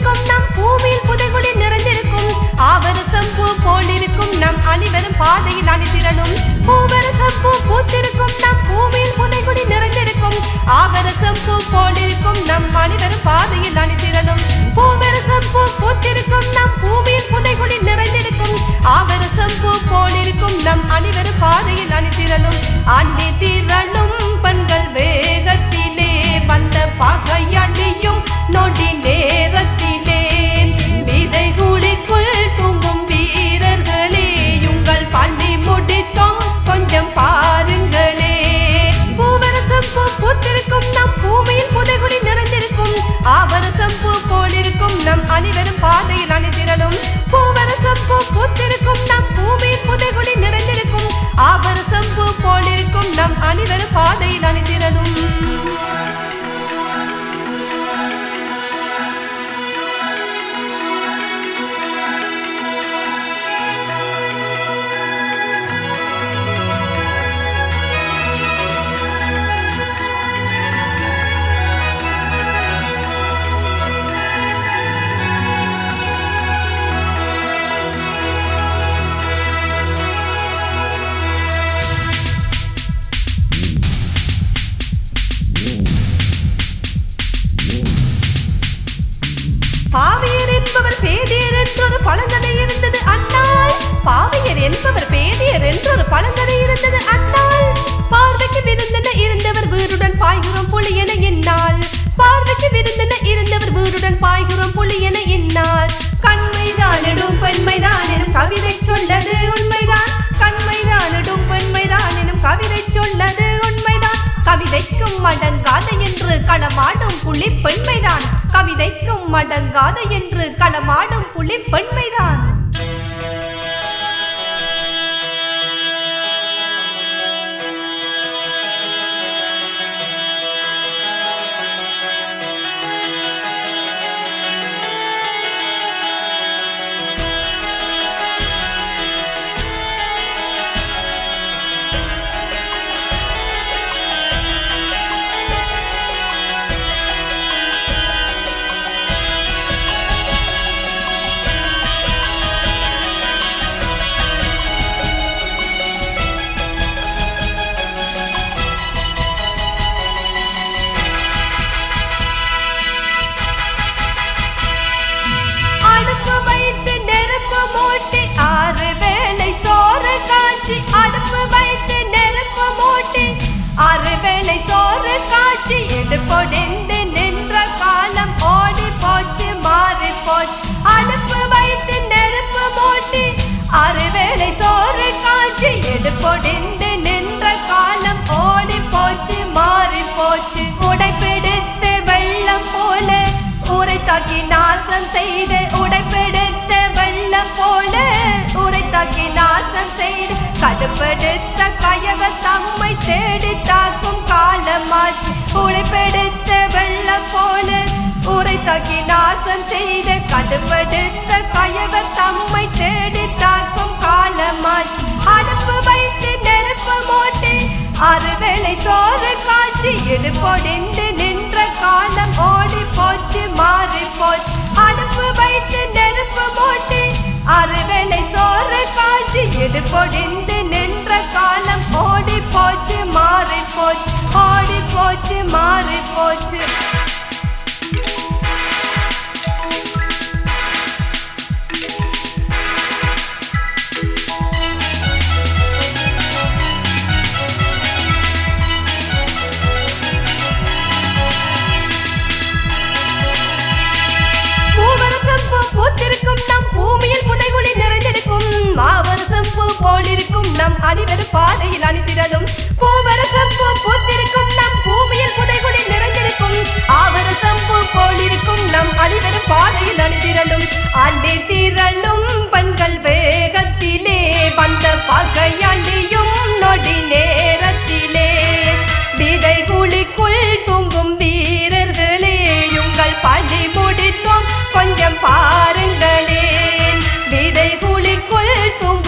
பூத்திருக்கும் நம் பூமியில் புதைகுழி நிறைந்திருக்கும் ஆவரசம் பூ போலிருக்கும் நம் அனைவரும் பாதையில் அணிதிரளும் பூவரசம் பூ பூத்திருக்கும் நம் பூமியில் புதைகுழி நிறைந்திருக்கும் ஆவரசம் பூ போலிருக்கும் நம் அனைவரும் பாதையில் அணிதிரளும் பூவரசம் பூ பூத்திருக்கும் நம் பூமியில் புதைகுழி நிறைந்திருக்கும் ஆவரசம் பூ போலிருக்கும் நம் அனைவரும் பாதையில் அணிதிரளும் அன்னி திரளும் பெண்கள் வேகத்திலே வந்த பகையணியும் நொடி நேரத்திலே விதைகுழிக்குள் தூங்கும் வீரர்களே உங்கள் பணி முடித்தோம் கொஞ்சம் பாருங்களே பூவரசம் பூ பூத்திருக்கும் நம் பூமியில் புதைகுழி நிறைந்திருக்கும் ஆவரசம் பூ போலிருக்கும் நம் அனைவரும் பாதையில் அணிதிரளும் பூவரசம் பூ பூத்திருக்கும் நம் பூமியில் புதைகுழி நிறைந்திருக்கும் ஆவரசம் பூ போலிருக்கும் நம் அனைவரும் பாதையில் அணிதிரளும் பாவியர் என்பவர் பேதியர் என்றொரு பழங்கதை இருந்தது அண்ணாள் பாவியர் என்பவர் பேதியர் என்றொரு பழங்கதை இருந்தது அண்ணாள் பார்வைக்கு விருந்தென இருந்தவர் வீருடன் பாய்கிறோம் புலி என எண்ணாள் பார்வைக்கு விருந்தென இருந்தவர் வீருடன் பாய்கிறோம் புலி என எண்ணாள் கண்மைதானிடும் பெண்மைதான் எனும் கவிதை சொல்லது உண்மைதான் கண்மைதானிடும் பெண்மைதான் எனும் கவிதை சொல்லது உண்மைதான் கவிதைக்கும் அடங்காத என்று களமாடும் புலி பெண்மைதான் கவிதைக்கும் அடங்காத என்று களமாடும் புலி பெண்மைதான் அடுப்பு வைத்து நெருப்பு மூட்டி ஆறு வேளை சோறு காட்சி எடுப்பொடிந்து நின்ற காலம் ஓடி போச்சு மாறி போச்சு அடுப்பு வைத்து நெருப்பு மூட்டி ஆறு வேளை சோறு காட்சி எடுப்பொடிந்து நின்ற காலம் ஓடி போச்சு மாறி போச்சு உடைப்பிடித்து வெள்ளம் போல ஊரை தாக்கி நாசம் செய்து உடைப்பிடித்த வெள்ளம் போல ஊரை தாக்கி நாசம் செய்து கடுப்பெடுத்த கயவர் தம்மை தேடி தாக்கும் காலமாச்சு உழைப்பெடுத்த வெள்ளம் போல ஊரை தாக்கி நாசம் செய்த கடுப்பெடுத்த கயவர் தம்மை தேடி தாக்கும் காலமாச்சு அடுப்பு வைத்து நெருப்பு மூட்டி ஆறு வேளை சோறு காட்சி எடுப்பொடிந்து நின்ற காலம் ஓடி போச்சு மாறி போச்சு அடுப்பு வைத்து நெருப்பு மூட்டி ஆறு வேளை சோறு காட்சி எடுப்பொடிந்து நின்ற காலம் ஓடி போச்சு மாறி போச்சு ஓடி போச்சு மாறி போச்சு நம் அனைவரும் பாதையில் அணிதிரளும் பூவரசம் பூ பூத்திருக்கும் நம் பூமியில் புதைகுழி நிறைந்திருக்கும் ஆவரசம் பூ போலிருக்கும் நம் அனைவரும் பாதையில் அணிதிரளும் அண்டே திரளும் பெண்கள் வேகத்திலே வந்த பகையணியும் நொடி நேரத்திலே விதைகுழிக்குள் தூங்கும் வீரர்களே உங்கள் பணி முடித்தோம் கொஞ்சம் பாருங்களேன் விதைகுழிக்குள் தூங்கும்